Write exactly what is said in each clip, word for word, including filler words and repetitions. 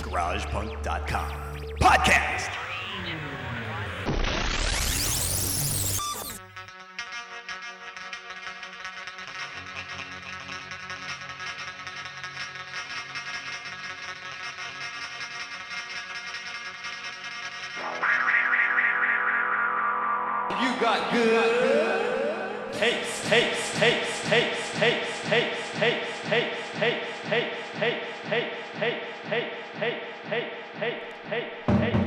garage punk dot com. Podcast! You got good taste, taste, taste, taste, taste, taste, taste, taste, taste, taste, taste, taste, taste, taste, taste, taste, taste, taste, taste.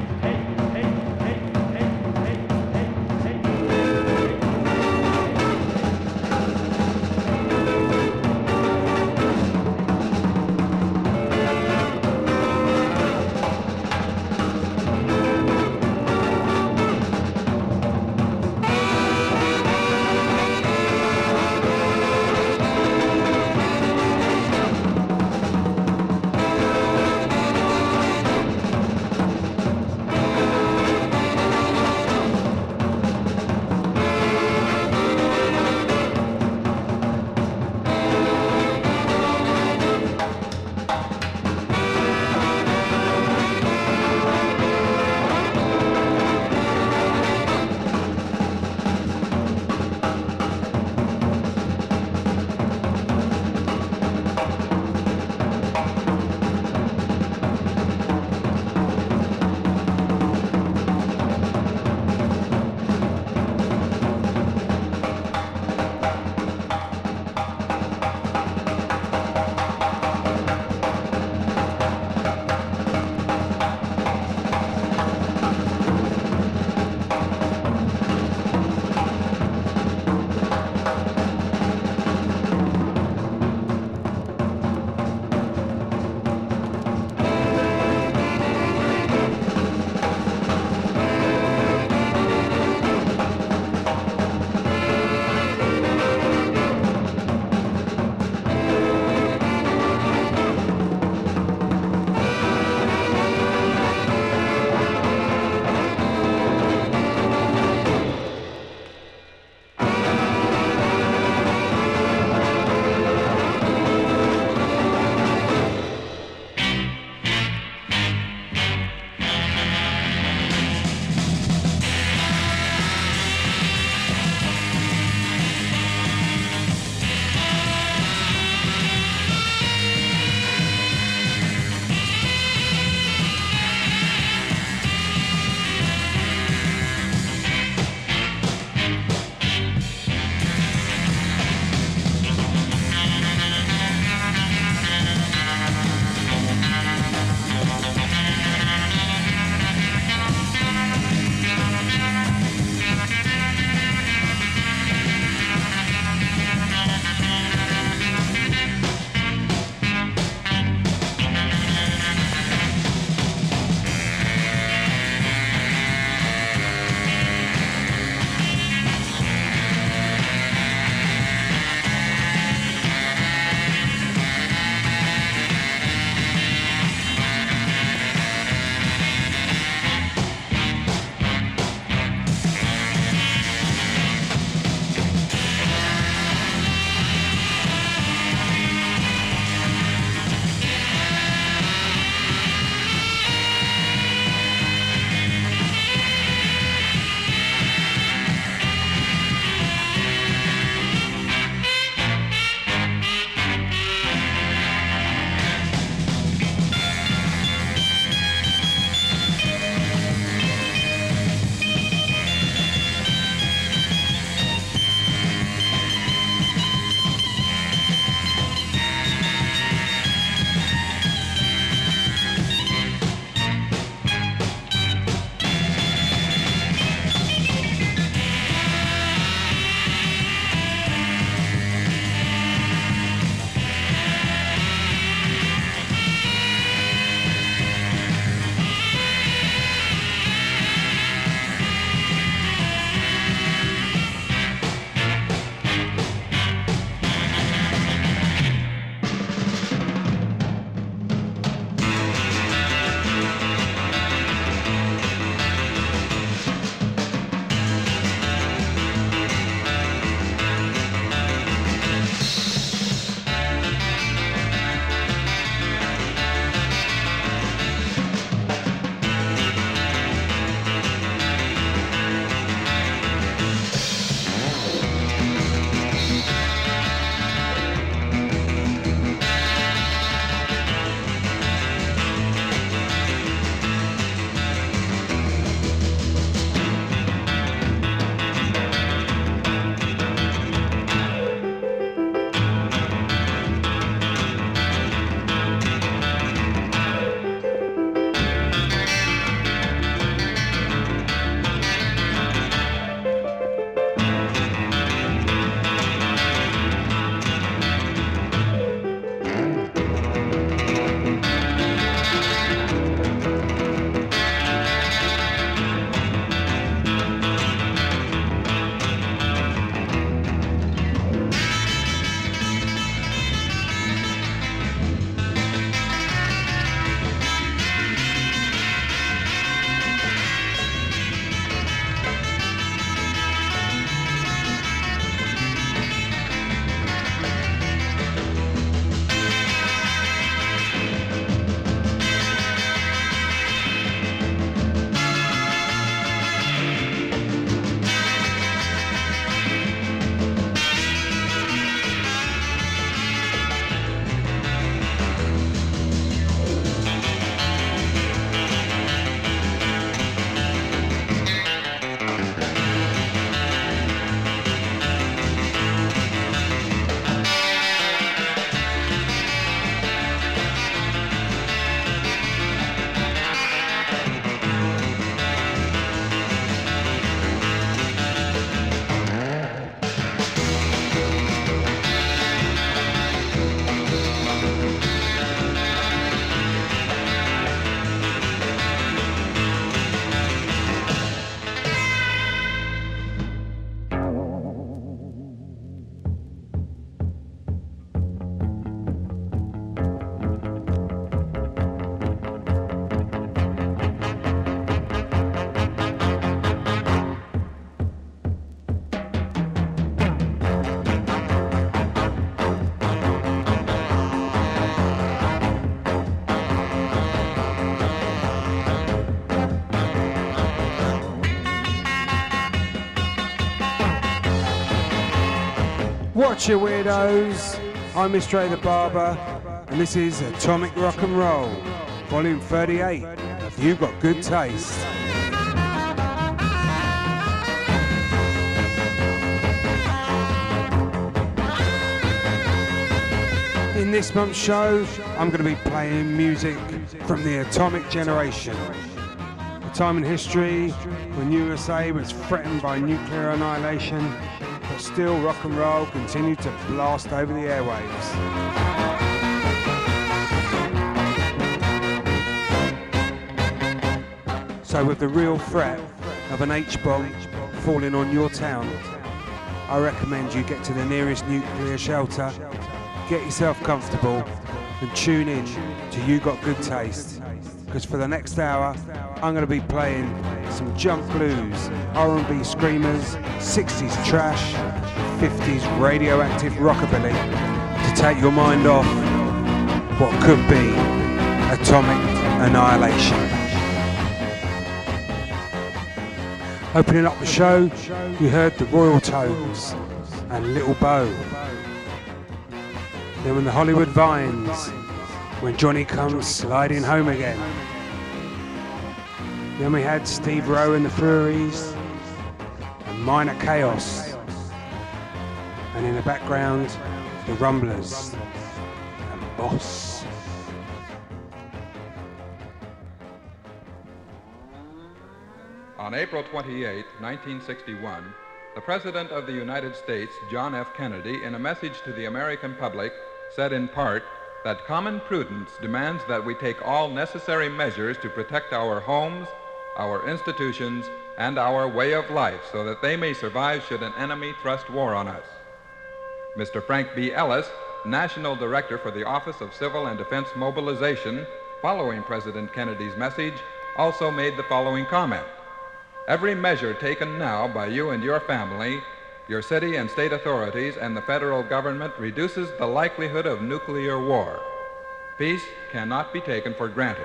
Watch your weirdos. I'm Mister A the Barber, and this is Atomic Rock and Roll, Volume thirty-eight. Have you got good taste? In this month's show, I'm going to be playing music from the Atomic Generation, a time in history when U S A was threatened by nuclear annihilation, but still rock and roll continued to blast over the airwaves. So with the real threat of an H-bomb falling on your town, I recommend you get to the nearest nuclear shelter, get yourself comfortable and tune in to You Got Good Taste, because for the next hour I'm going to be playing some jump blues, R and B screamers, sixties trash, fifties radioactive rockabilly to take your mind off what could be atomic annihilation. Opening up the show, you heard the Royal Tones and Little Bo. Then when the Hollywood Vines, when Johnny comes sliding home again. Then we had Steve Rowe and the Furies, and Minor Chaos. And in the background, the Rumblers and Boss. On April twenty-eighth, nineteen sixty-one, the President of the United States, John F. Kennedy, in a message to the American public, said in part that common prudence demands that we take all necessary measures to protect our homes, our institutions, and our way of life so that they may survive should an enemy thrust war on us. Mister Frank B. Ellis, National Director for the Office of Civil and Defense Mobilization, following President Kennedy's message, also made the following comment. Every measure taken now by you and your family, your city and state authorities, and the federal government reduces the likelihood of nuclear war. Peace cannot be taken for granted.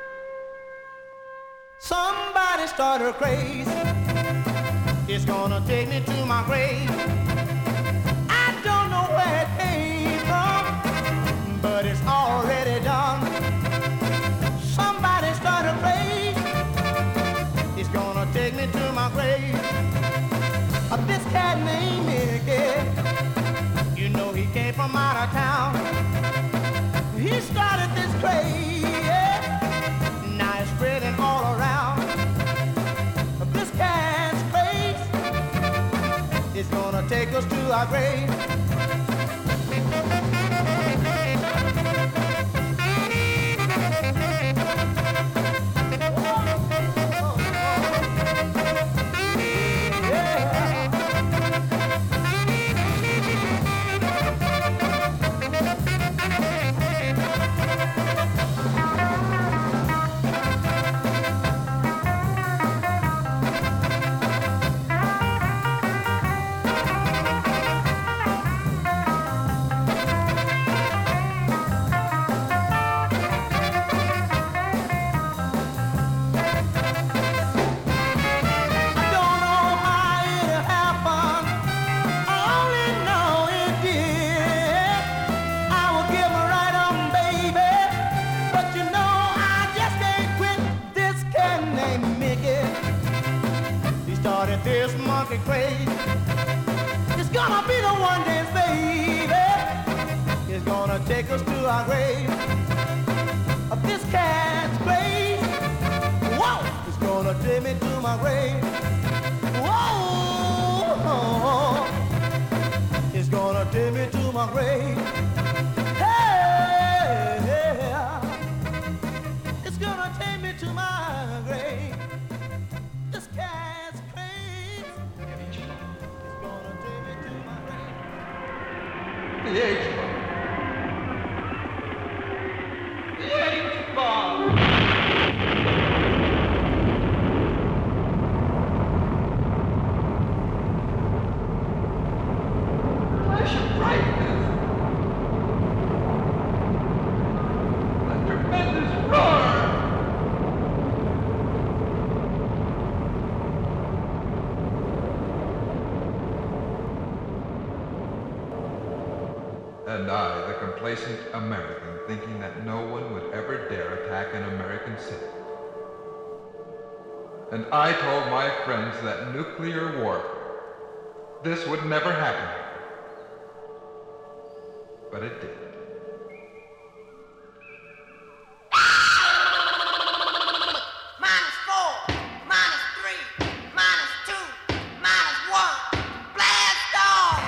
Somebody started a craze. It's gonna take me to my grave. I don't know where it came from, but it's already done. Somebody started a craze. It's gonna take me to my grave. Uh, this cat named Mickey, you know he came from out of town. He started this craze, yeah. Now it's spreading all around. Uh, this cat's craze is gonna take us to our grave. Craze. It's gonna be the one dance, baby. It's gonna take us to our grave. Of this cat's craze. Whoa! It's gonna take me to my grave. Whoa! It's gonna take me to my grave. Hey! It's gonna take me to my grave. This cat's The H-bomb. The H-bomb. Flash of brightness. A tremendous roar. And I, the complacent American, thinking that no one would ever dare attack an American city. And I told my friends that nuclear war, this would never happen. But it did. Minus four, minus three, minus two, minus one. Blast off!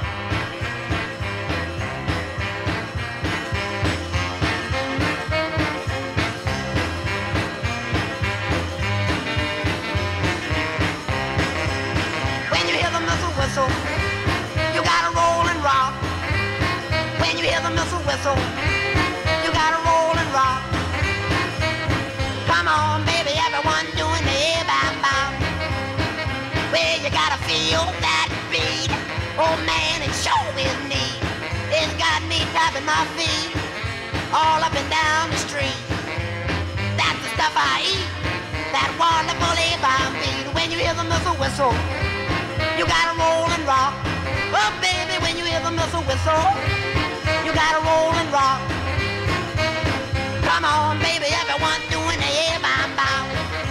When you hear the missile whistle, you gotta roll and rock. When you hear the missile whistle, you gotta roll and rock. Come on, baby, everyone doing the air bam bam. Well, you gotta feel that beat. Oh man, it sure is neat. It's got me tapping my feet all up and down the street. That's the stuff I eat. That wonderful air bam beat. When you hear the missile whistle, you gotta roll and rock. Oh baby, when you hear the missile whistle, you gotta roll and rock. Come on, baby, everyone doing the air bam bam.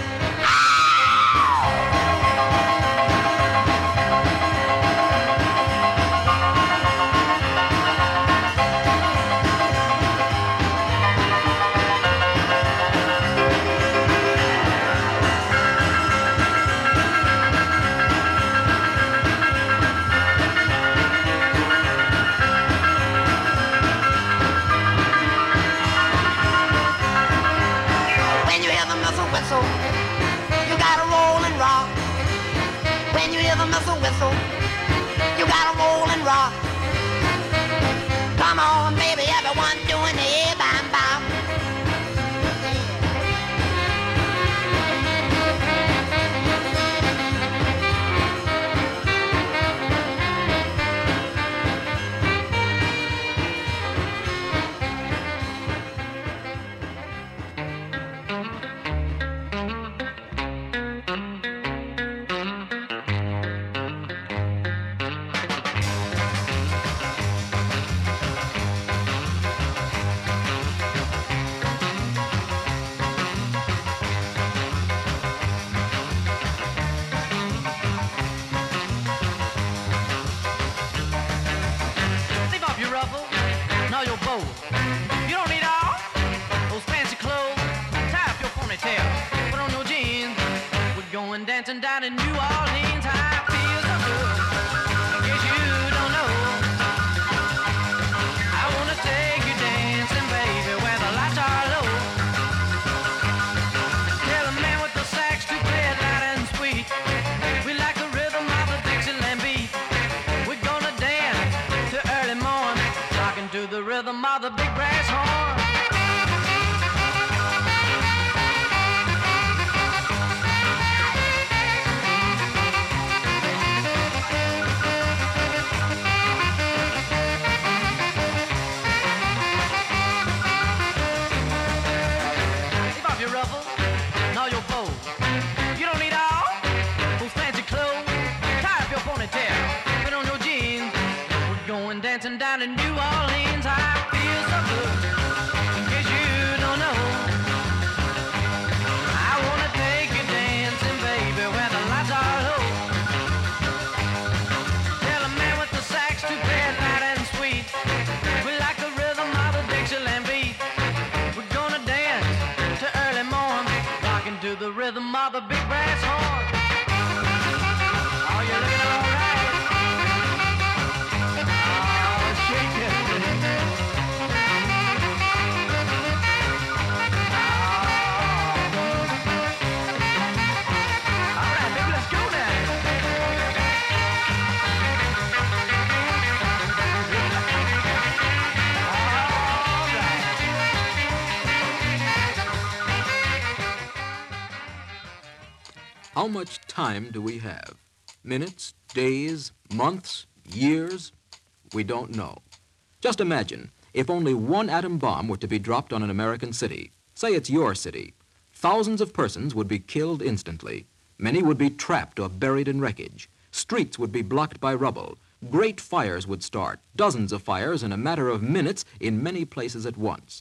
When you hear the missile whistle, you gotta roll and rock. When you hear the missile whistle, you gotta roll and rock. Come on, baby, everyone doing the air bam bam. Leave off your ruffle, nor your bow. You don't need all those fancy clothes. Tie up your ponytail, put on your jeans. We're going dancing down in New Orleans. How I feel so good. In case you don't know, I wanna take you dancing, baby, where the lights are low. Tell a man with the sax to play it loud and sweet. We like the rhythm of the Dixieland beat. We're gonna dance to early morn, rocking to the rhythm of the big brass horn. Leave off your ruffle, nor your bow. You don't need all those fancy clothes. Tie up your ponytail, put on your jeans. We're going dancing down in New Orleans. I feel so good. In case you don't know, I wanna take you dancing, baby, where the lights are low. Tell a man with the sax to play it loud and sweet. We like the rhythm of the Dixieland beat. We're gonna dance to early morn, rocking to the rhythm of the big brass horn. Oh, you're looking all right. Oh, shake it. Oh. All right, baby, let's go now. All right. How much time do we have? Minutes, days, months, years? We don't know. Just imagine if only one atom bomb were to be dropped on an American city. Say it's your city. Thousands of persons would be killed instantly. Many would be trapped or buried in wreckage. Streets would be blocked by rubble. great fires would start, dozens of fires in a matter of minutes in many places at once.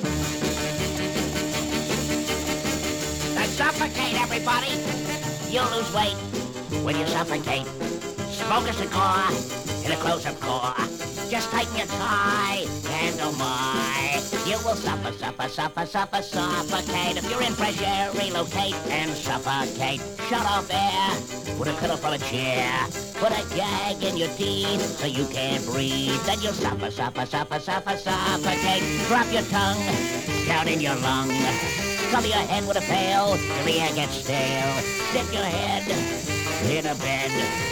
Suffocate, everybody. You'll lose weight when you suffocate. Smoke a cigar in a close-up car. Just tighten your tie and oh my, you will suffer, suffer, suffer, suffer, suffocate. If you're in fresh air, relocate and suffocate. Shut off air with a pillow for a chair. Put a gag in your teeth so you can't breathe. Then you'll suffer, suffer, suffer, suffer, suffocate. Drop your tongue down in your lung. Cover your head with a pail till the air gets stale. Stick your head in a bed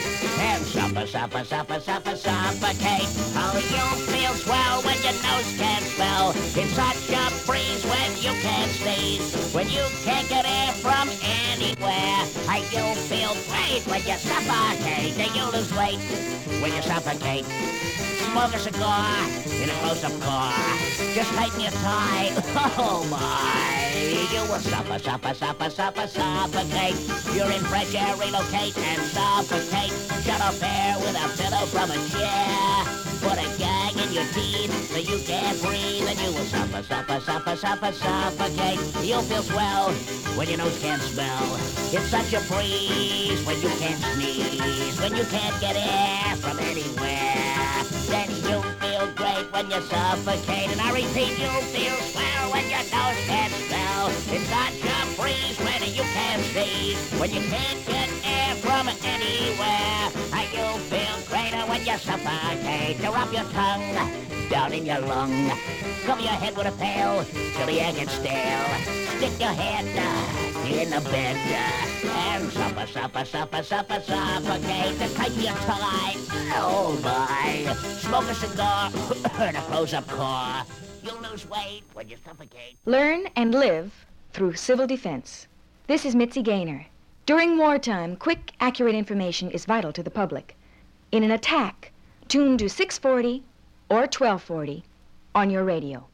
and suffer, suffer, suffer, suffer, suffocate. Oh, you'll feel swell when your nose can't smell. It's such a breeze when you can't sneeze. When you can't get air from anywhere. Oh, you'll feel great when you suffocate. Then you lose weight when you suffocate. Smoke a cigar in a close-up car. Just tighten your tie. Oh, my. You will suffer, suffer, suffer, suffer, suffocate. You're in fresh air, relocate and suffocate. Shut off air with a pillow from a chair. Put a gag in your teeth so you can't breathe. And you will suffer, suffer, suffer, suffer, suffocate. You'll feel swell when your nose can't smell. It's such a breeze when you can't sneeze. When you can't get air from anywhere. Then you feel great when you suffocate. And I repeat, you'll feel swell when your nose can't smell. It's such a breeze when you can't sneeze. When you can't get air from anywhere. And you'll feel greater when you suffocate. Drop your tongue down in your lung. Cover your head with a pail till the air gets stale. Stick your head uh, in the bed uh, and suffer, suffer, suffer, suffer, suffocate. And tighten your tie. Oh, my. Smoke a cigar in a close-up car. You'll lose weight when you suffocate. Learn and live through civil defense. This is Mitzi Gaynor. During wartime, quick, accurate information is vital to the public. In an attack, tune to six forty or twelve forty on your radio.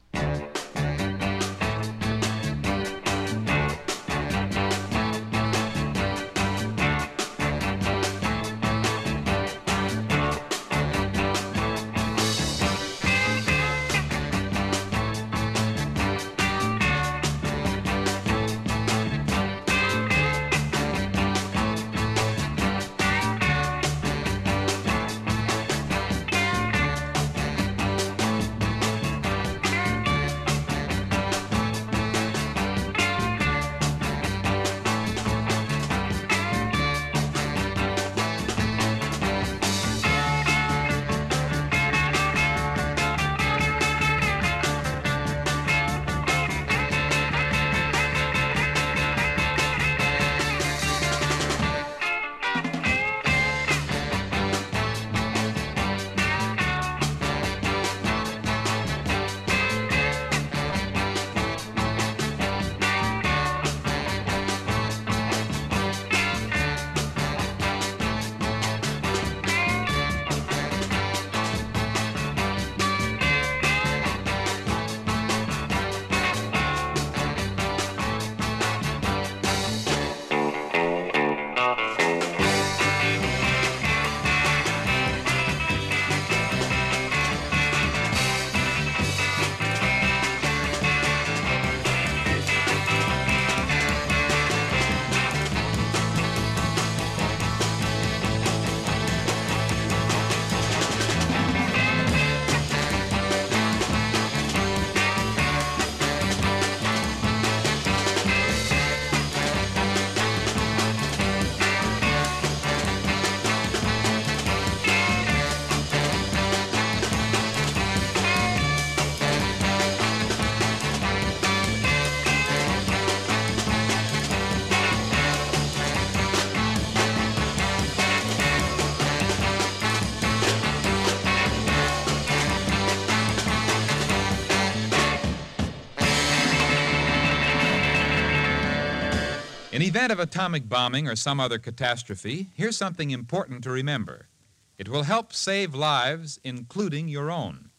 In event of atomic bombing or some other catastrophe, here's something important to remember. It will help save lives, including your own.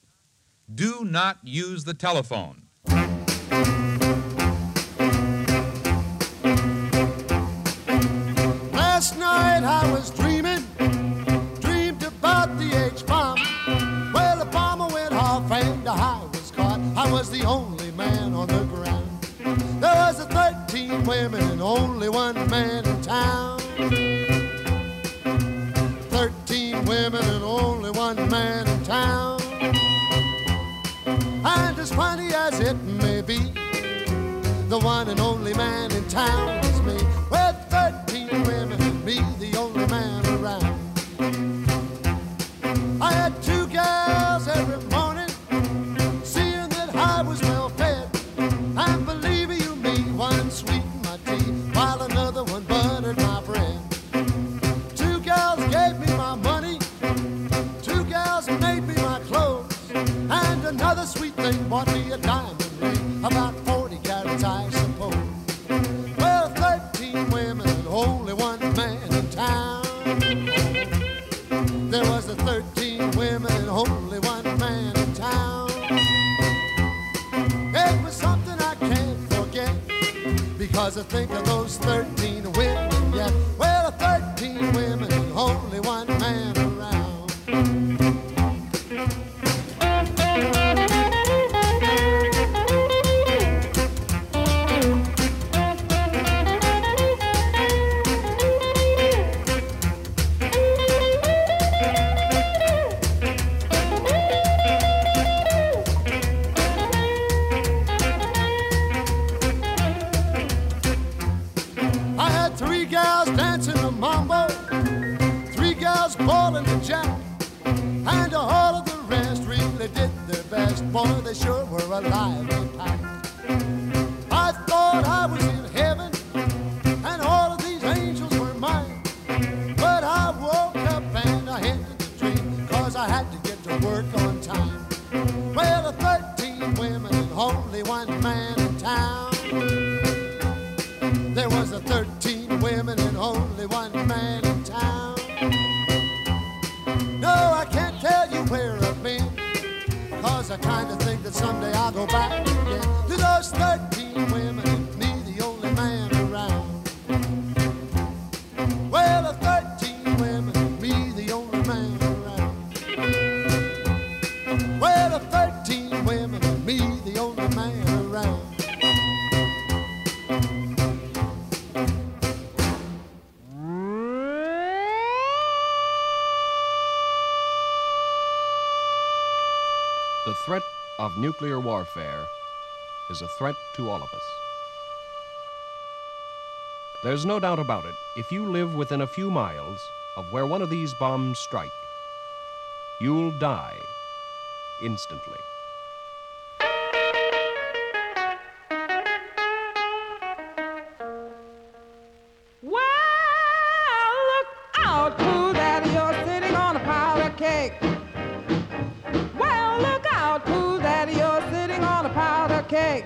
Do not use the telephone. Last night I was dreaming, dreamed about the was the only man on the ground. There was a thirteen women and only one man in town. Thirteen women and only one man in town. And as funny as it may be, the one and only man in town is me. With thirteen women and me, the only man around. I had two gals every morning, seeing that I was well fed. And believe you me, one sweetened my tea, while another one buttered my bread. Two gals gave me my money, two gals made me my clothes, and another sweet thing bought me a diamond ring, about forty carats I suppose. Well, thirteen women and only one man in town. There was a thirteen women and only one man in town. It was something I can't forget, because I think of those thirteen women yet. Well, thirteen women and only one man around. I had three gals dancing the mambo, three gals bowling the jack, and all of the rest really did their best. Boy, they sure were alive and packed. I thought I was in heaven, and all of these angels were mine. But I woke up and I ended the dream, cause I had to get to work on time. Well, thirteen women and only one man in town. There was a thirteen women and only one man in town. No, I can't tell you where I've been, cause I kinda think that someday I'll go back again to those thirteen women and me, the only man around. Well, a thirteen women and me, the only man around. Well, a thirteen women and me, the only man around. The threat of nuclear warfare is a threat to all of us. There's no doubt about it. If you live within a few miles of where one of these bombs strike, you'll die instantly. Well, look out, Cool Daddy, you're sitting on a pile of cake. Well, look out, Cool Daddy, you're sitting on a pile of cake.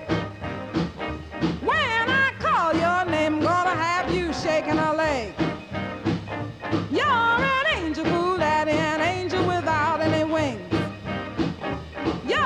When I call your name, I'm gonna have you shaking a leg. You're an angel, Cool Daddy, an angel without any wings. You're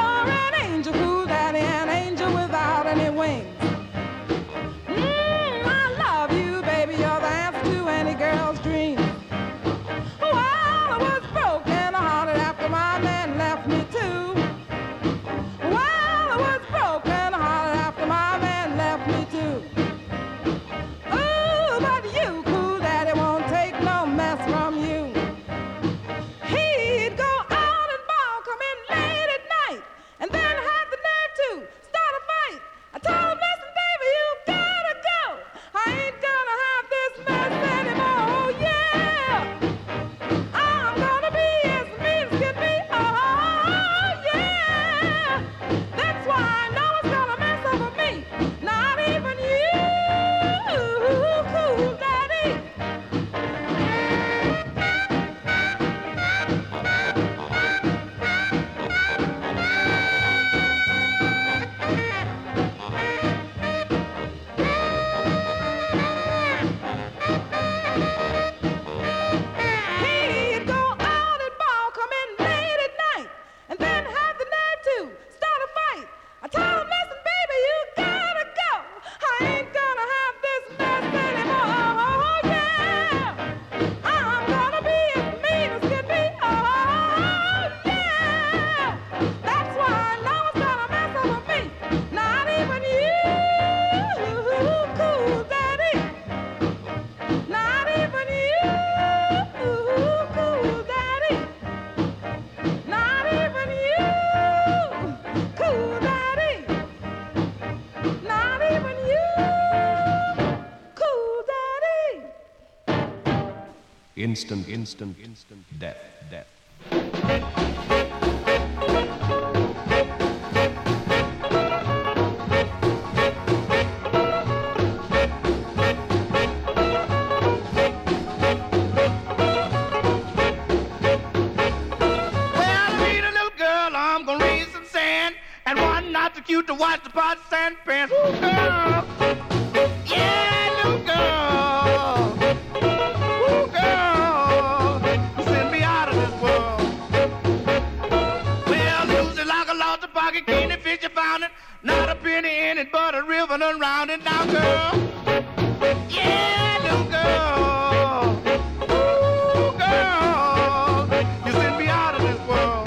Instant, instant, instant death, death. Cute to watch the pots and pans. Ooh, girl. Yeah, little girl. Ooh, girl. You send me out of this world. Well, lose it like a lost pocket, candy fish, you found it. Not a penny in it, but a river around it. Now, girl. Yeah, little girl. Ooh, girl. You send me out of this world.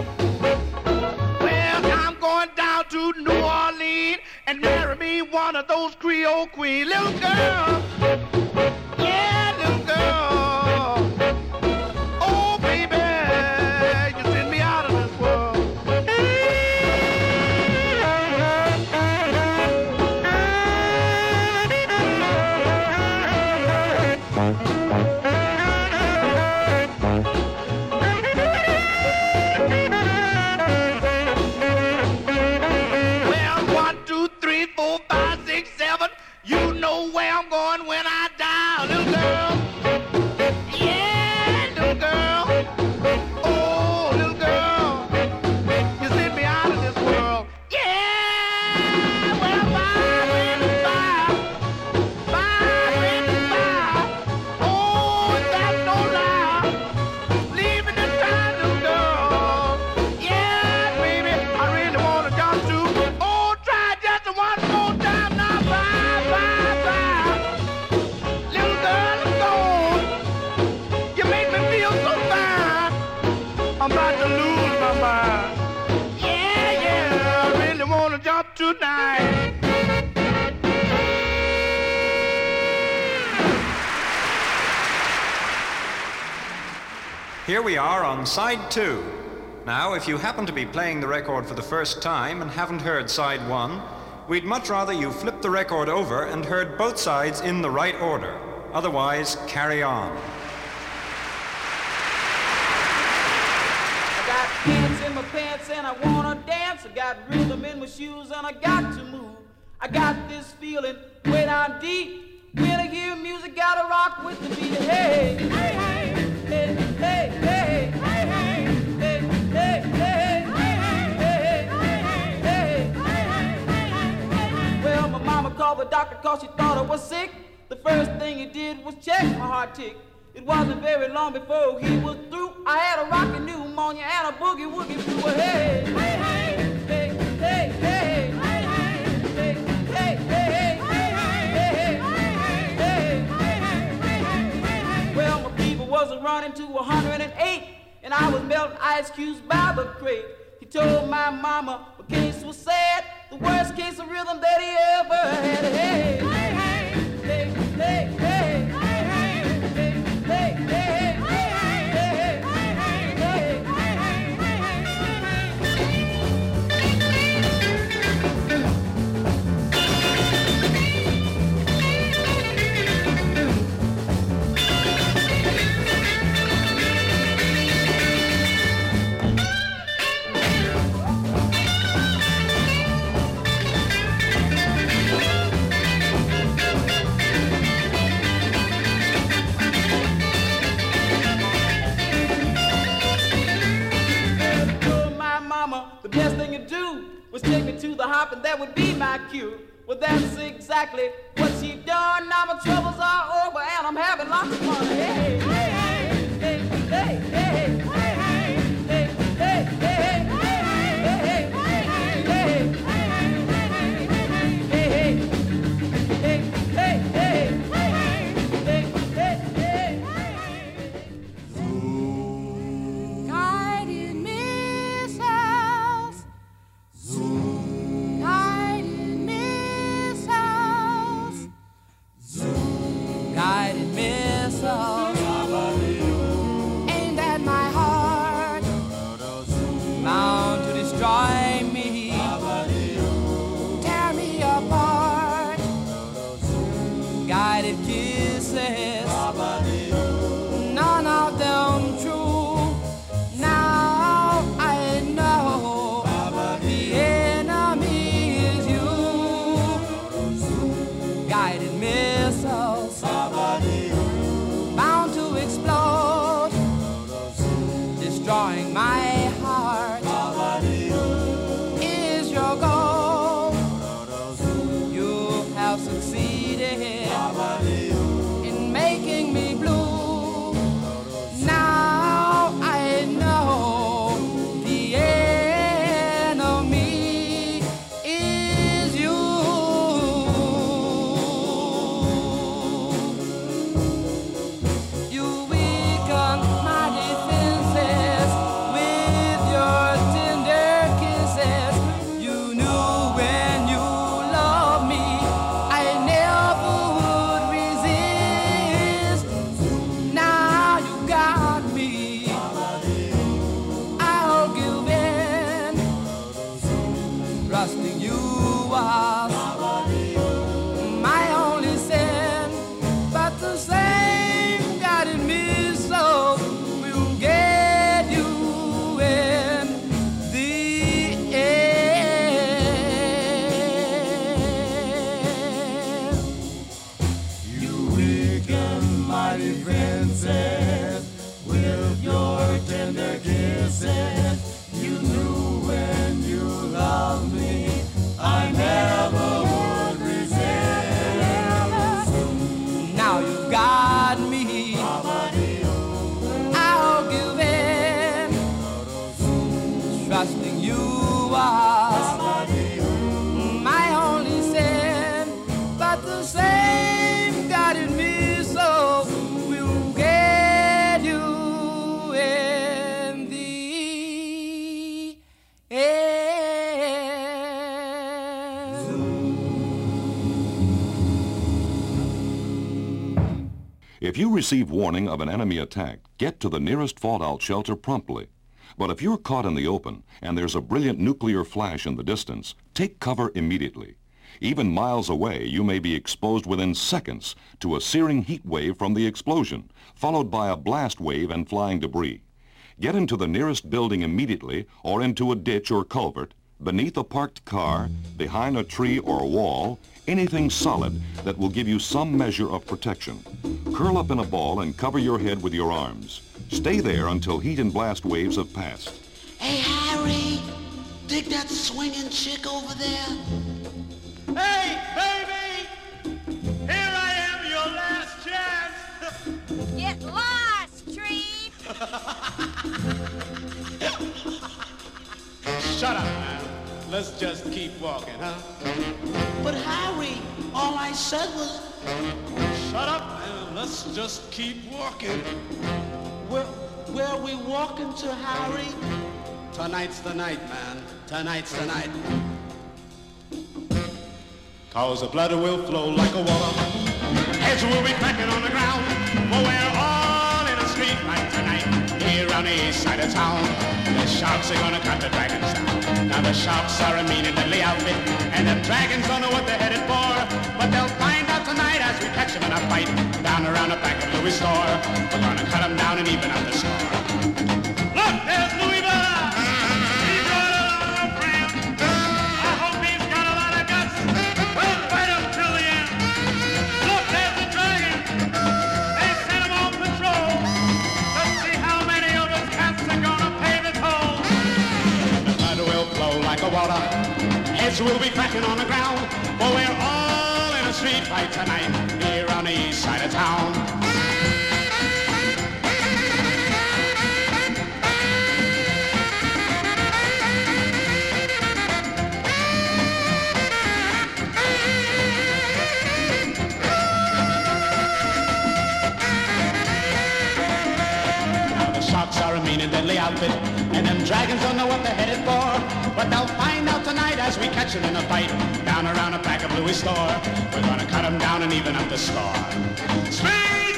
To New Orleans and marry me one of those Creole queens. Little girl, yeah, little girl. Oh, baby, you send me out of this world. You know where I'm going when I die, little girl. Yeah, little girl. Oh, little girl. You sent me out of this world. Yeah, well, bye, baby, bye. Bye, baby, bye. Oh, that's no lie. Leaving this time, little girl. Yeah, baby, I really want to jump to. Oh, try just one more time now, bye. I'm about to lose my mind. Yeah, yeah, I really want to jump tonight. Here we are on side two. Now, if you happen to be playing the record for the first time and haven't heard side one, we'd much rather you flipped the record over and heard both sides in the right order. Otherwise, carry on. Pants in my pants and I wanna dance. I got rhythm in my shoes and I got to move. I got this feeling way down deep. When I hear music, gotta rock with the beat. Hey, hey, hey, hey, hey, hey, hey, hey, hey, hey, hey. Well, my mama called the doctor cause she thought I was sick. The first thing he did was check my heart tick. It wasn't very long before he was through. I had a rockin' pneumonia and a boogie woogie through a hey, hey, hey, hey, hey, hey, hey, hey, hey, hey, well, my fever was running to one hundred eight, and I was melting ice cubes by the crate. He told my mama the case was sad, the worst case of rhythm that he ever had. Hey, hey, hey, hey, hey, hey. Hey, hey, hey, hey, hey, hey, the best thing to do was take me to the hop and that would be my cure. Well, that's exactly what she done. Now my troubles are over and I'm having lots of fun. Hey, hey, hey, hey, hey, hey, hey, hey, hey, hey, hey, guided missiles. If you receive warning of an enemy attack, get to the nearest fallout shelter promptly. But if you're caught in the open and there's a brilliant nuclear flash in the distance, take cover immediately. Even miles away, you may be exposed within seconds to a searing heat wave from the explosion, followed by a blast wave and flying debris. Get into the nearest building immediately or into a ditch or culvert, beneath a parked car, behind a tree or wall, anything solid that will give you some measure of protection. Curl up in a ball and cover your head with your arms. Stay there until heat and blast waves have passed. Hey, Harry, dig that swinging chick over there? Hey, baby! Here I am, your last chance! Get lost, tree! Shut up, man. Let's just keep walking, huh? But Harry, all I said was... Shut up, and let's just keep walking. Where, where are we walking to, Harry? Tonight's the night, man. Tonight's the night. Cause the blood will flow like a water. Heads will be cracking on the ground. For we're all in a street fight tonight. Here on the east side of town. The sharks are gonna cut the dragons down. Now the sharks are a mean and deadly outfit. And the dragons don't know what they're headed for. But they'll find out tonight as we catch them in a fight. Down around the back of Louis' store. We're gonna cut them down and even up the score. Look, there's Louis Bella! He brought along a friend. I hope he's got a lot of guts. We'll fight him till the end. Look, there's the dragon. They sent him on patrol. Let's see how many of his cats are gonna pay the toll. The blood will flow like a water. Heads will be cracking on the ground. For we're all in a street fight tonight. Here on the east side of town. Are a mean and deadly outfit, and them dragons don't know what they're headed for. But they'll find out tonight as we catch them in a fight. Down around the back of Louis' store, we're gonna cut them down and even up the score. Street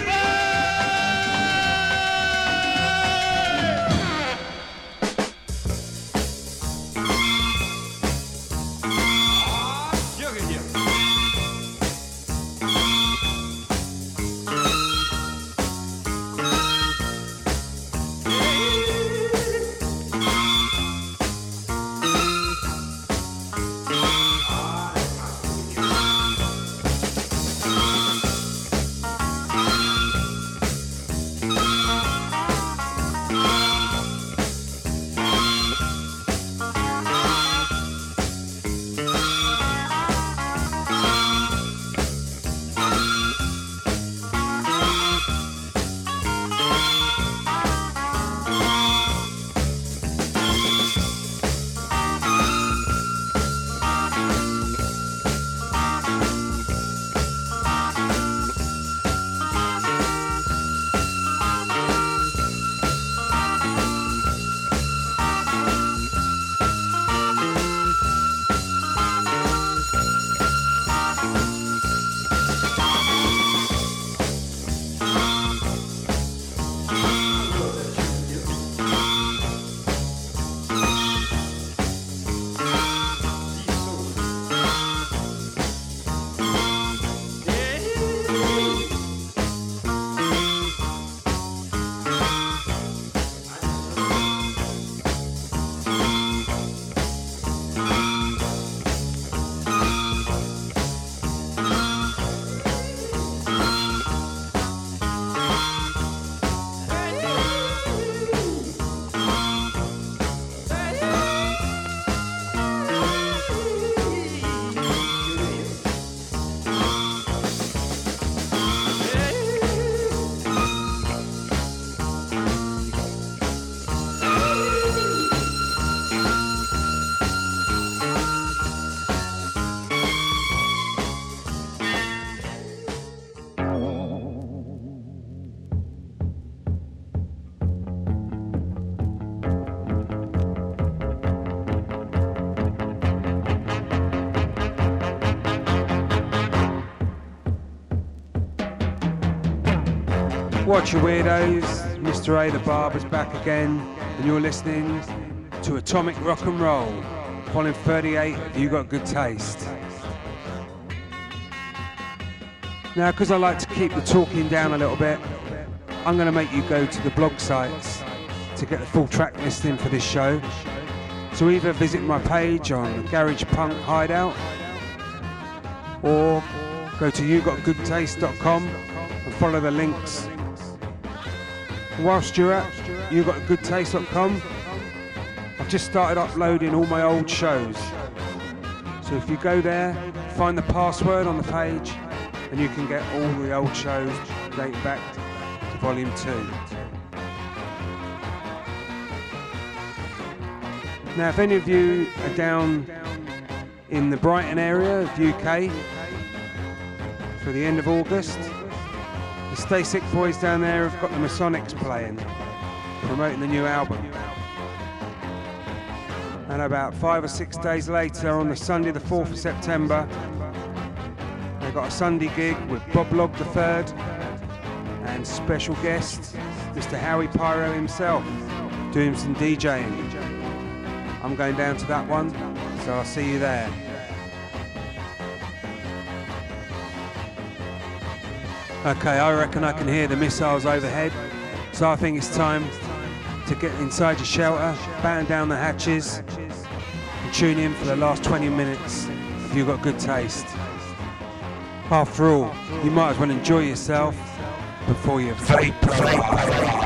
Watch your weirdos, Mister A the Barber's back again, and you're listening to Atomic Rock and Roll, volume thirty-eight, Have You Got Good Taste? Now, because I like to keep the talking down a little bit, I'm going to make you go to the blog sites to get the full track listing for this show. So either visit my page on Garage Punk Hideout, or go to you got good taste dot com and follow the links. Whilst you're at you got good taste dot com, I've just started uploading all my old shows. So if you go there, find the password on the page, and you can get all the old shows dating back to volume two. Now, if any of you are down in the Brighton area of U K for the end of August, the Stay Sick Boys down there have got the Masonics playing, promoting the new album. And about five or six days later, on the Sunday the fourth of September, they got a Sunday gig with Bob Log the third and special guest Mister Howie Pyro himself doing some DJing. I'm going down to that one, so I'll see you there. Okay, I reckon I can hear the missiles overhead, so I think it's time to get inside your shelter, batten down the hatches, and tune in for the last twenty minutes if you've got good taste. After all, you might as well enjoy yourself before you vaporize.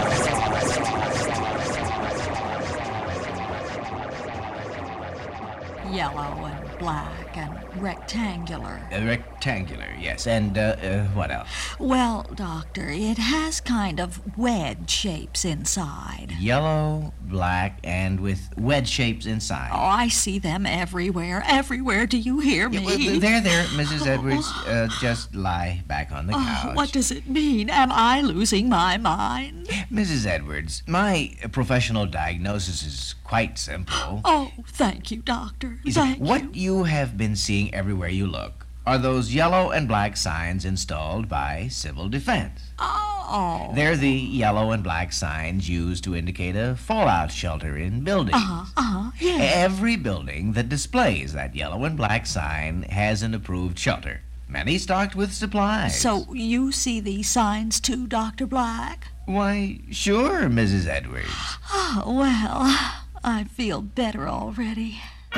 Yellow and black and rectangular. Uh, rectangular, yes. And, uh, uh, what else? Well, Doctor, it has kind of wedge shapes inside. Yellow, black, and with wedge shapes inside. Oh, I see them everywhere. Everywhere. Do you hear me? Yeah, well, there, there, Missus Edwards. Uh, just lie back on the couch. Oh, what does it mean? Am I losing my mind? Missus Edwards, my professional diagnosis is quite simple. Oh, thank you, Doctor. You see, Thank what you. you have been seeing everywhere you look are those yellow and black signs installed by Civil Defense. Oh. They're the yellow and black signs used to indicate a fallout shelter in buildings. Uh-huh, uh-huh, yeah. Every building that displays that yellow and black sign has an approved shelter, many stocked with supplies. So you see these signs too, Doctor Black? Why, sure, Missus Edwards. Oh, well, I feel better already.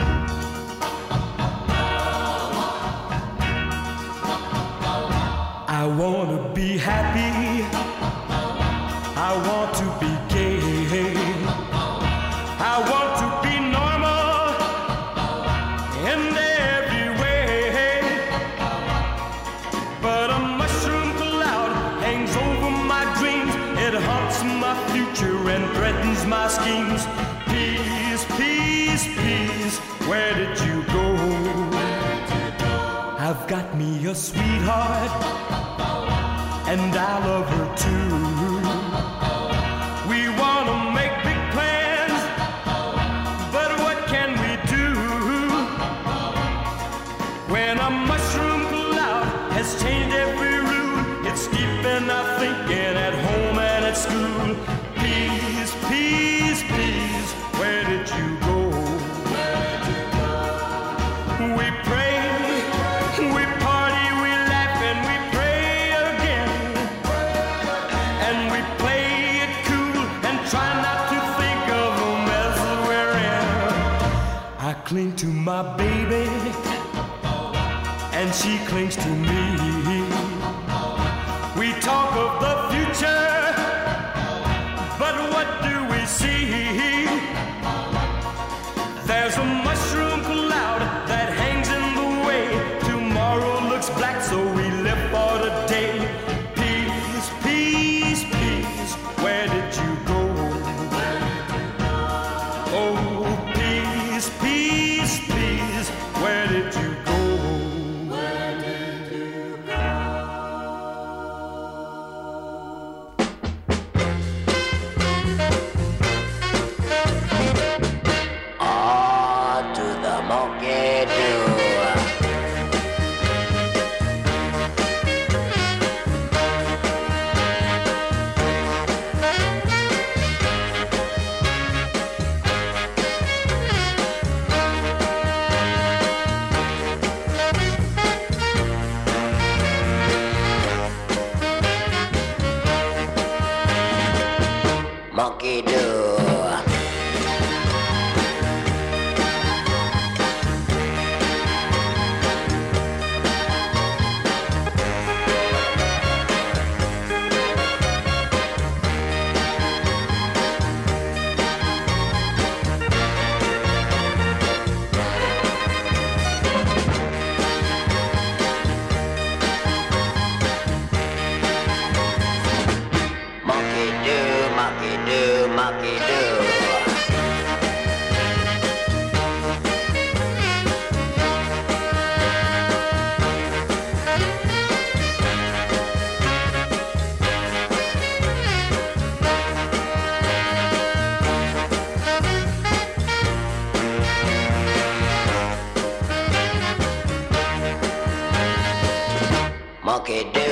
I want to be happy. I want to be gay. I want to be normal in every way. But a mushroom cloud hangs over my dreams. It haunts my future and threatens my schemes. Peace, peace, peace, where did you go? I've got me a sweetheart, and I love her too. We want to make big plans, but what can we do when a mushroom cloud has changed every rule? It's deep in our thinking at home and at school. Peace, peace, peace, where did you go? We pray, we party, we laugh, and we pray again. And we play it cool and try not to think of the mess we're in. I cling to my baby, and she clings to me. We talk of the future, but what do we see? There's a mushroom cloud that hangs in the way. Tomorrow looks black, so we live for today. Peace, peace, peace, where did you go? Oh, peace, peace, peace, where did you go? Where did you go? monkey do. Monkey do.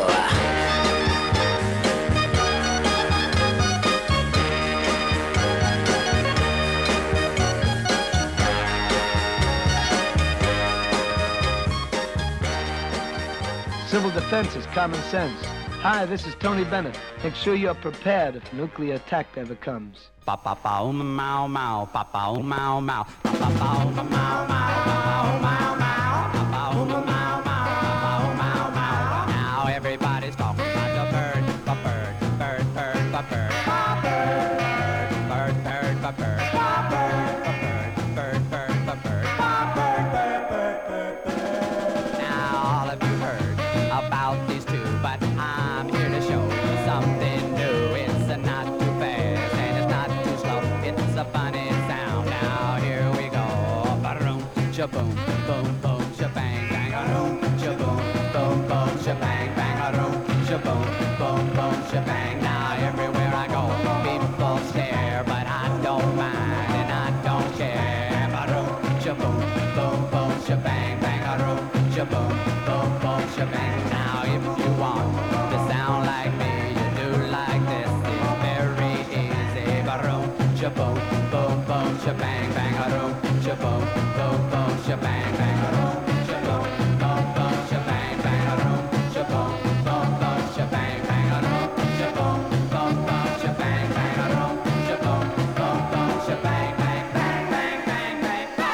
Civil defense is common sense. Hi, this is Tony Bennett. Make sure you're prepared if nuclear attack ever comes. Pa pa pa um mau mau pa pa um mau mau pa pa pa um mau mau mau mau mau pa pa um mau mau mau mau mau. Now everybody's talking about the bird, the bird, bird, bird, the bird, bird, bird, bird, the bird, bird, bird, bird, the bird, bird, bird, bird. Now all of you heard about these two, but I'm here to show you something new. It's a not too fast and it's not too slow. It's a funny sound. Now here we go. Ba-doom, shaboom, boom, boom, shabang, bang, a-doom, shaboom, boom, boom, shabang, bang, a-doom, shaboom, boom, boom, shabang. Now everywhere I go, people stare, but I don't mind and I don't care. Ba-doom, shaboom, boom, boom, shabang, bang, a-doom, shaboom, boom, boom, shabang. Now if you want to sound like me, you do like this. It's very easy. Ba-doom, shaboom, boom, boom, shabang, bang, a-doom, shaboom, boom, boom, shabang, bang, a-doom, shaboom, boom, boom, shabang, bang, a-doom, shaboom, boom, boom, shabang, bang, a-doom, shaboom, boom, boom, shabang, bang, a-doom, shaboom, boom, boom, shabang, bang, bang, bang, bang, bang, bang.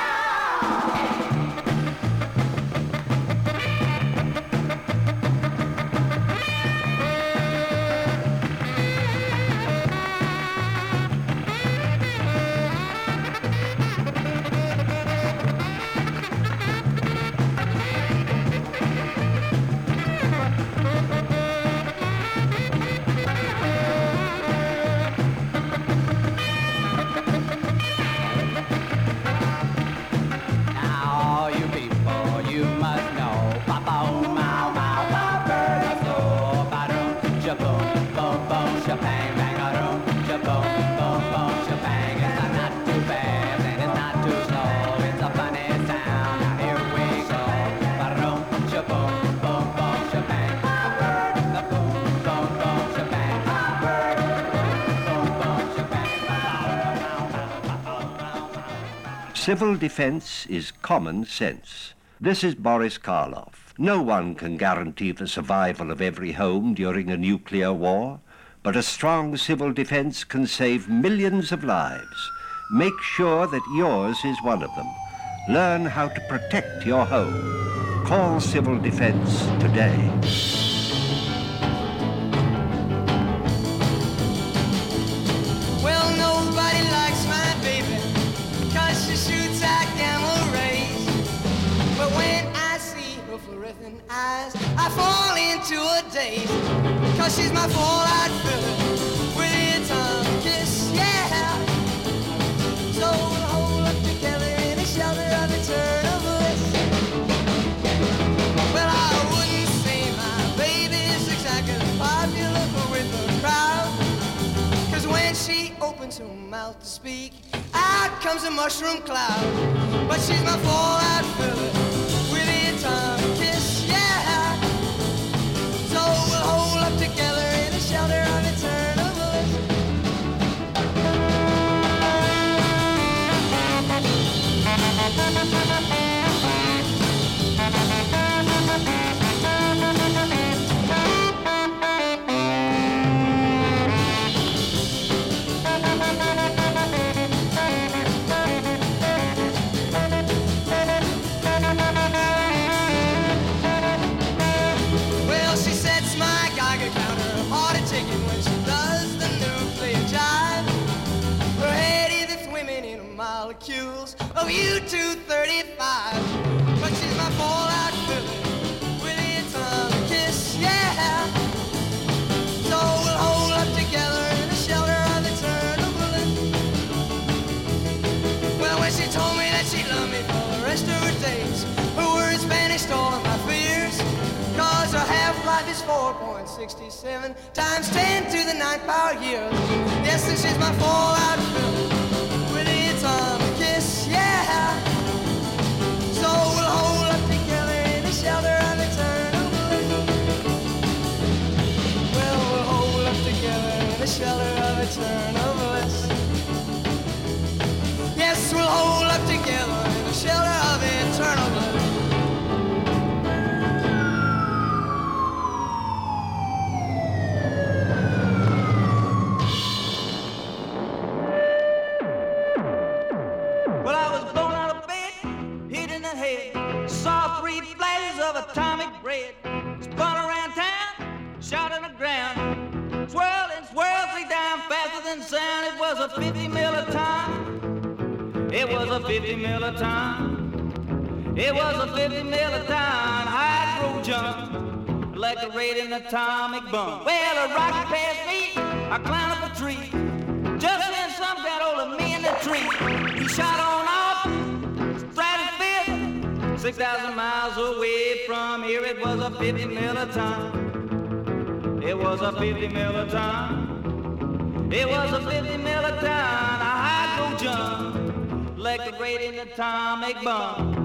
Now all you people, you must know. Papa oh mau mau papa so ba-doom, shaboom, boom boom, shabang, bang, a-doom, shaboom, boom boom, shabang. It's not too fast and it's not too slow. It's a funny sound. Now here we go. Ba-doom, shaboom, boom boom, shabang. The boom boom boom, shabang. Boom boom, shabang. Civil defense is common sense. This is Boris Karloff. No one can guarantee the survival of every home during a nuclear war, but a strong civil defense can save millions of lives. Make sure that yours is one of them. Learn how to protect your home. Call Civil Defense today. Well, nobody likes my baby, 'cause she shoots at gamma rays. But when I see her fluorescent eyes, I fall into a daze. 'Cause she's my fallout filler with a tongue kiss, yeah. So we'll hold up together in the shelter of eternal bliss. Well, I wouldn't say my baby's exactly popular with the crowd. 'Cause when she opens her mouth to speak, out comes a mushroom cloud. But she's my fallout filler with a tongue kiss, yeah. So we'll hold up together in the shelter of eternal bliss. molecules of U two thirty-five. But she's my fallout Philly with the atomic kiss, yeah. So we'll hold up together in the shelter of eternal bliss. Well, when she told me that she loved me for the rest of her days, her words banished all of my fears. Cause her half-life is four point six seven times ten to the ninth power years. Yes, and she's my fallout Philly with the atomic kiss, yeah. So we'll hold up together in the shelter of eternal bliss. Well, we'll hold up together in the shelter of eternal bliss. Yes, we'll hold up together in the shelter of eternal bliss. Well, I was blown out of bed, hit in the head, saw three flashes of atomic red, spun around town, shot on the ground, swirled and swirled three times faster than sound. It was a fifty milliton. It was a fifty milliton. It was a fifty milliton hydrogen, like a radiant atomic bomb. Well, a rocket passed me, I climbed up a tree. Just then some got hold of me in the tree. He shot on off, stratosphere, six thousand miles away from here. It was a fifty milliton. It was a fifty milliton. It was a fifty milliton, a hydrogen, like a radiant atomic bomb.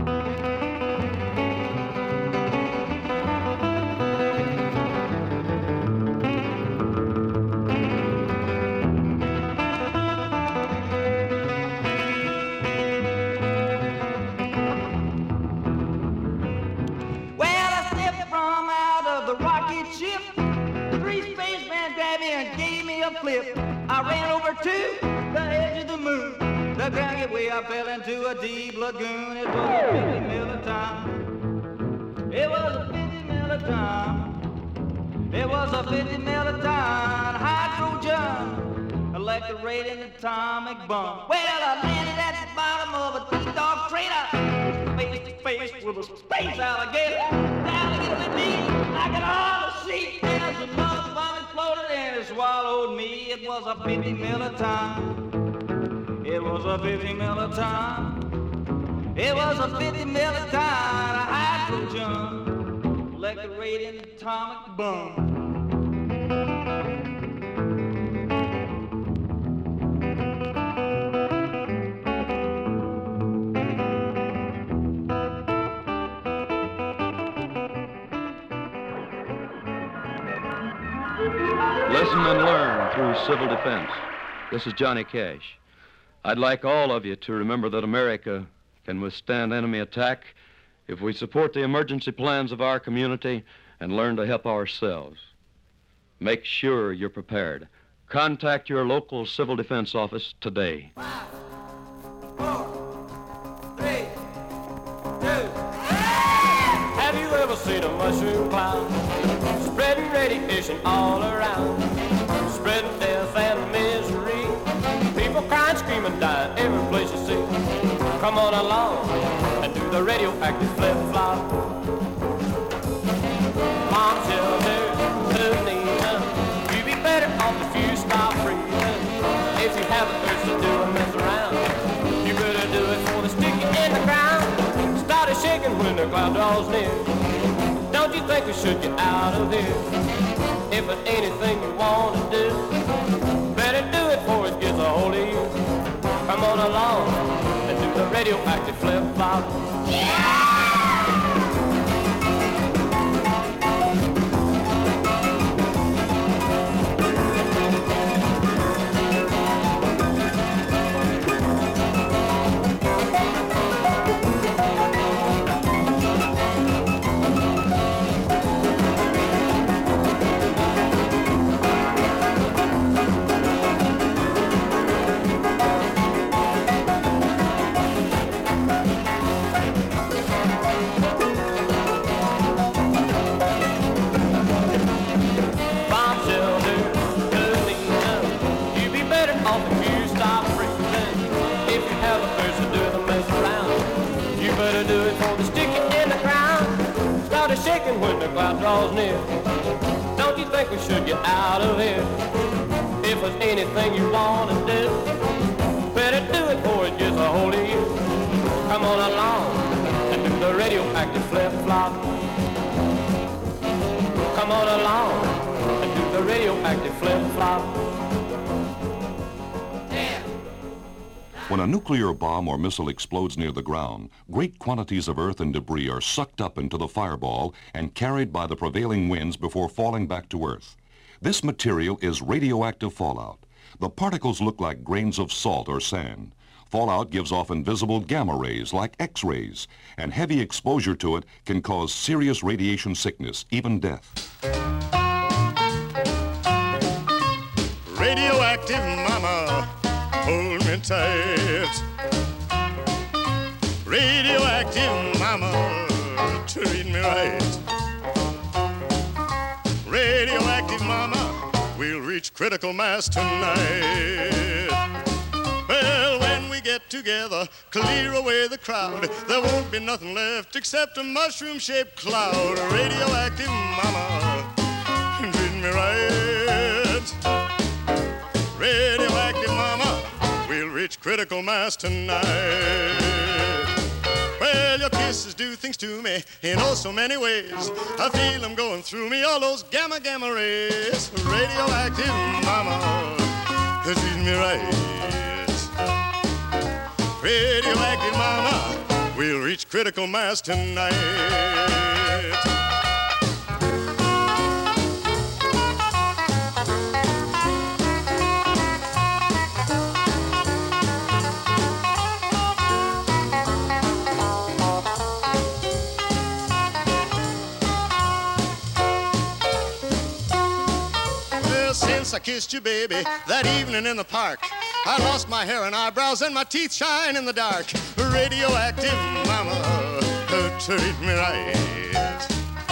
Flip. I ran over to the edge of the moon. The ground way I fell into a deep lagoon. It was a fifty milliton. It was a fifty milliton. It was a fifty milliton hydrogen, like a radiant atomic bomb. Well, I landed at the bottom of a deep dark crater, face to face with a space alligator. The alligator deep, I could hardly see. There's another vomit floated and it swallowed me. It was a fifty milliton. It was a fifty milliton. It was a fifty milliton hydrogen, like a radiant atomic bomb. Listen and learn through civil defense. This is Johnny Cash. I'd like all of you to remember that America can withstand enemy attack if we support the emergency plans of our community and learn to help ourselves. Make sure you're prepared. Contact your local civil defense office today. Five, four, three, two. Have you ever seen a mushroom cloud spreading radiation all around, spreading death and misery, people crying, screaming, dying every place you see? Come on along and do the radioactive flip-flop. Bomb shelters, who need them? You'd be better off if you stop breathing. If you have a thirst to do a mess around, you better do it for the sticky in the ground. Started shaking when the cloud draws near. Don't you think we should get out of here? If it ain't anything you want to do, better do it before it gets a hold of you. Come on along and do the radioactive flip-flop. Yeah! If you have a cloud draws near. Don't you think we should get out of here? If there's anything you want to do, better do it or it gets a hold of you. Come on along and do the radioactive flip-flop. Come on along and do the radioactive flip-flop. When a nuclear bomb or missile explodes near the ground, great quantities of earth and debris are sucked up into the fireball and carried by the prevailing winds before falling back to Earth. This material is radioactive fallout. The particles look like grains of salt or sand. Fallout gives off invisible gamma rays like X-rays, and heavy exposure to it can cause serious radiation sickness, even death. Radioactive mama, hold me tight. Radioactive mama, treat me right. Radioactive mama, we'll reach critical mass tonight. Well, when we get together, clear away the crowd, there won't be nothing left except a mushroom-shaped cloud. Radioactive mama, treat me right. Radioactive mama, we'll reach critical mass tonight. Well, your kisses do things to me in oh so many ways. I feel them going through me, all those gamma, gamma rays. Radioactive mama, treat me right. Radioactive mama, we'll reach critical mass tonight. Since I kissed you, baby, that evening in the park, I lost my hair and eyebrows and my teeth shine in the dark. Radioactive mama, treat me right.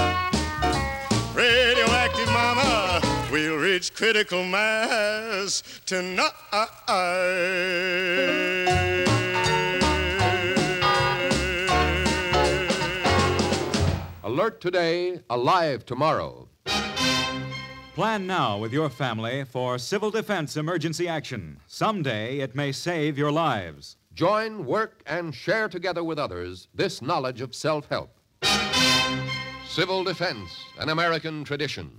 Radioactive mama, we'll reach critical mass tonight. Alert today, alive tomorrow. Plan now with your family for civil defense emergency action. Someday it may save your lives. Join, work, and share together with others this knowledge of self-help. Civil defense, an American tradition.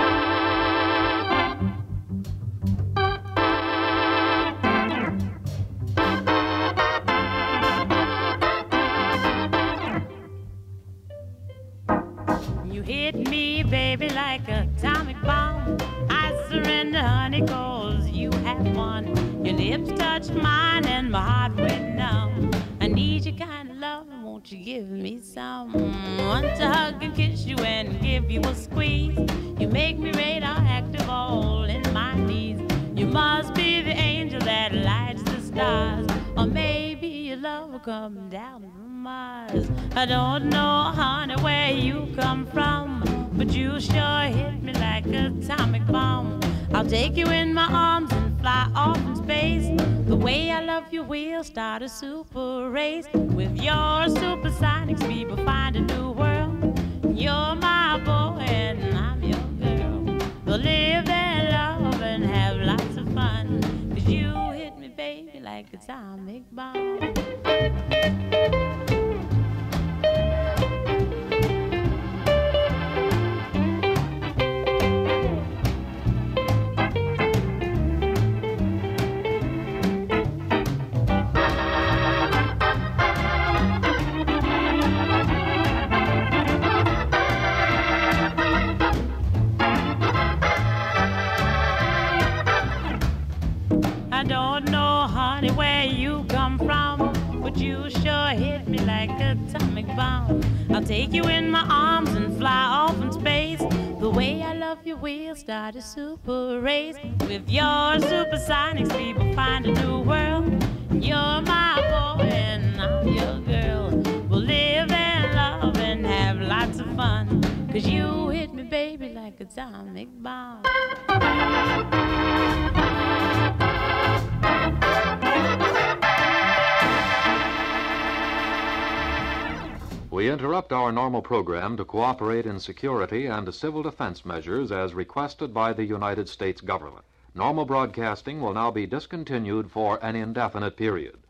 You hit me, baby, like a atomic bomb. I surrender, honey, cause you have won. Your lips touched mine and my heart went numb. I need your kind of love, won't you give me some? Want to hug and kiss you and give you a squeeze. You make me radioactive all in my knees. You must be the angel that lights the stars. Or maybe your love will come down from Mars. I don't know, honey, where you come from, but you sure hit me like an atomic bomb. I'll take you in my arms and fly off in space. The way I love you, we'll start a super race. With your supersonic speed, we'll find a new world. You're my boy and I'm your girl. We'll live and love and have lots of fun. Cause you hit me, baby, like an atomic bomb. I don't know, honey, where you come from, but you sure hit me like an atomic bomb. I'll take you in my arms and fly off in space. The way I love you, we'll start a super race. With your supersonic speed, we'll find a new world. You're my boy and I'm your girl. We'll live and love and have lots of fun. Cause you hit me, baby, like an atomic bomb. We interrupt our normal program to cooperate in security and civil defense measures as requested by the United States government. Normal broadcasting will now be discontinued for an indefinite period.